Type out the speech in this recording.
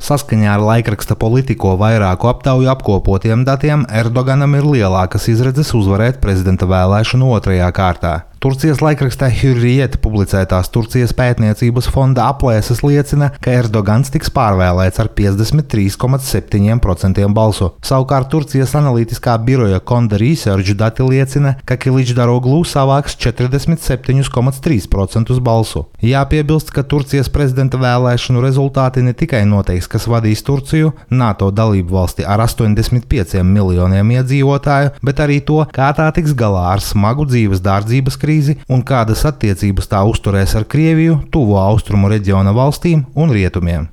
Saskaņā ar laikraksta Politico vairāku aptauju apkopotiem datiem Erdoganam ir lielākas izredzes uzvarēt prezidenta vēlēšanu otrajā kārtā. Turcijas laikrakstā Hürriyet publicētās Turcijas pētniecības fonda aplēses liecina, ka Erdogans tiks pārvēlēts ar 53,7% balsu. Savukārt Turcijas analītiskā biroja Konda Research dati liecina, ka Kiličdaroglu savāks 47,3% balsu. Jāpiebilst, ka Turcijas prezidenta vēlēšanu rezultāti ne tikai noteiks, kas vadīs Turciju, NATO dalību valsti ar 85 miljoniem iedzīvotāju, bet arī to, kā tā tiks galā ar smagu dzīves dārdzības krīzi un kādas attiecības tā uzturēs ar Krieviju, Tuvo Austrumu reģiona valstīm un Rietumiem.